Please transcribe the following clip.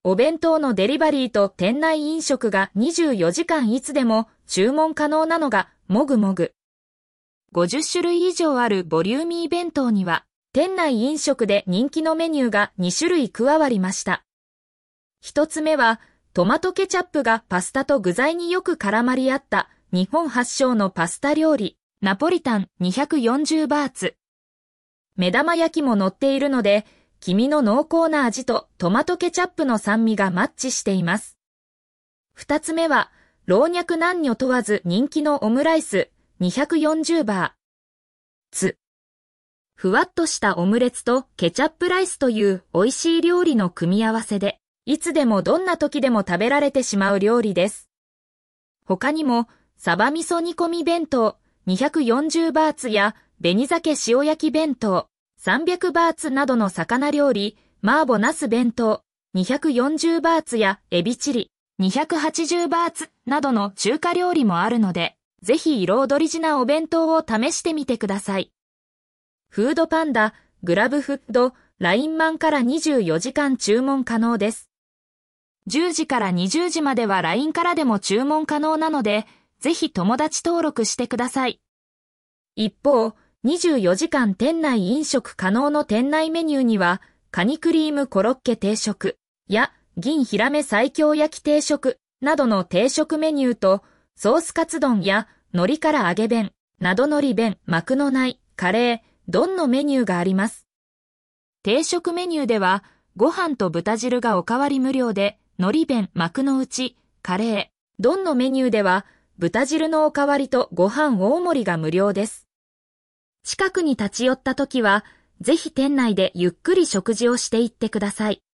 お弁当のデリバリーと店内飲食が24時間いつでも注文可能なのがもぐもぐ。50種類以上あるボリューミー弁当には、店内飲食で人気のメニューが2種類加わりました。一つ目は、トマトケチャップがパスタと具材によく絡まり合った日本発祥のパスタ料理、ナポリタン240バーツ。目玉焼きも乗っているので、黄身の濃厚な味とトマトケチャップの酸味がマッチしています。二つ目は、老若男女問わず人気のオムライス240バーツ。ふわっとしたオムレツとケチャップライスという美味しい料理の組み合わせで、いつでもどんな時でも食べられてしまう料理です。他にも、サバ味噌煮込み弁当240バーツや紅鮭塩焼き弁当300バーツなどの魚料理、麻婆ナス弁当240バーツやエビチリ280バーツなどの中華料理もあるので、ぜひ色とりじなお弁当を試してみてください。フードパンダ、グラブフッド、ラインマンから24時間注文可能です。10時から20時までは LINE からでも注文可能なので、ぜひ友達登録してください。一方、24時間店内飲食可能の店内メニューには、カニクリームコロッケ定食や銀ヒラメ西京焼き定食などの定食メニューと、ソースカツ丼や海苔から揚げ弁、など海苔弁、幕のない、カレー、丼のメニューがあります。定食メニューでは、ご飯と豚汁がおかわり無料で、海苔弁、幕の内、カレー、丼のメニューでは、豚汁のおかわりとご飯大盛りが無料です。近くに立ち寄ったときは、ぜひ店内でゆっくり食事をしていってください。